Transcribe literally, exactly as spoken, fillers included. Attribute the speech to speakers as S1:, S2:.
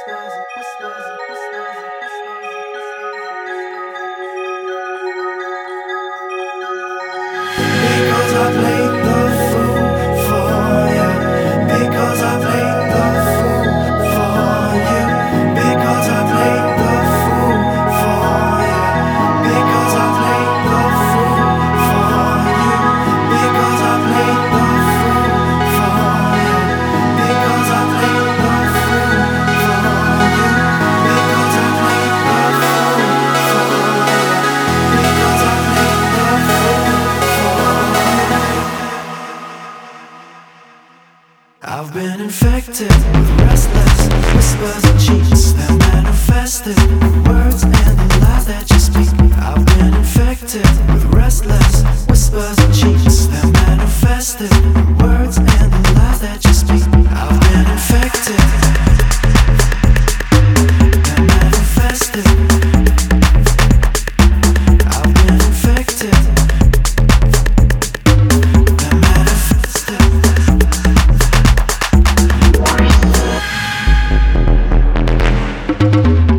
S1: Because I played the fool for you. Because I played the fool for you. Because I played the fool for you. Because I played the fool for you. Because I played the fool for you. Because I played the fool for you. Because I played the fool for you. Because I played the fool. I've been infected with restless whispers and cheats that manifested in words and the lies that you speak. I've been infected with restless whispers and cheats that manifested in words and the lies that you speak. I've been infected, that manifested. I've been infected, that manifested. Thank you.